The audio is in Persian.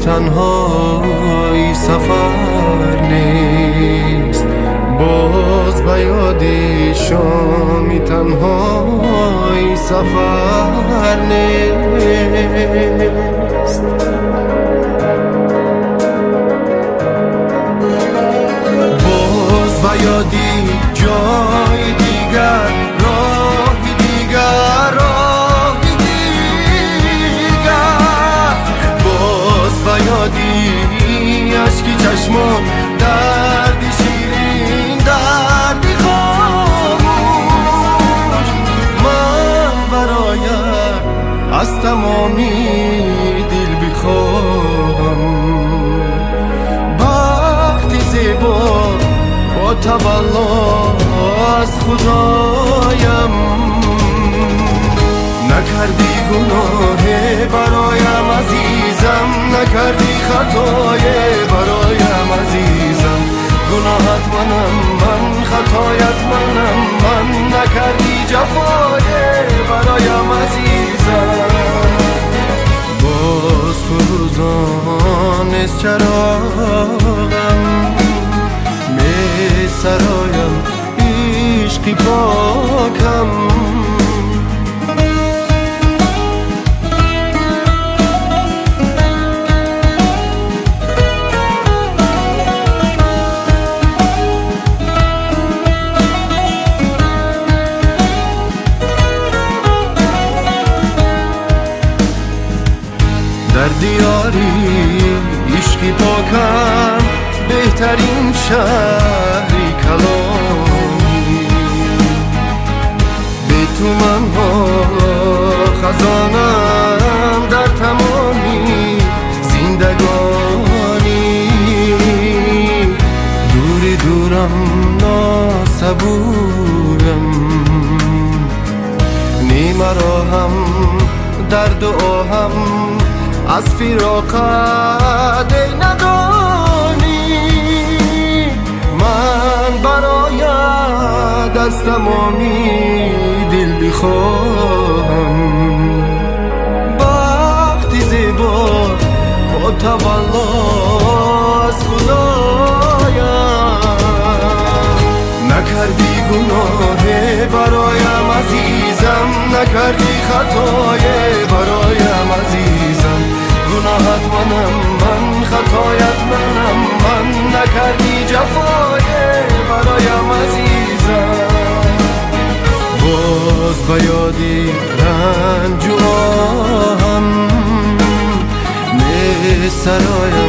تنهایی سفر نیست، باز به یادی شامی تنهایی سفر نیست. باز به یادی جای دیگر، راهی دیگر، راهی دیگر، باز به یادی اشکی چشمان، دردی شیرین، دردی خاموش. من برایت از تمامی دل بخواهم، وقتی زیبا با تولا از خدایم. نکردی گناه برایم عزیزم، نکردی خطای برایم عزیزم. گناهت منم من، خطایت منم من، نکردی جفای برایم عزیزم. باز فروزان از چراغم می سرایم عشقی پاکم. در دیاری عشقی پاکم، بهترین شهری کلامی. به تو منها خزانم در تمامی زندگانی. دوری دورم ناسبورم، نیمه را هم درد و آهم از فراقت ای ندانی. من برایت از تمامی دل بخواهم، وقتی زیبا با تولا از خدایم. نکردی گناه برایم عزیزم، نکردی خطای برایم عزیزم. گناهت منم من، خطایت منم من، نکردی جفای برایم عزیزم. باز به یادی رنج و آهم می سرایم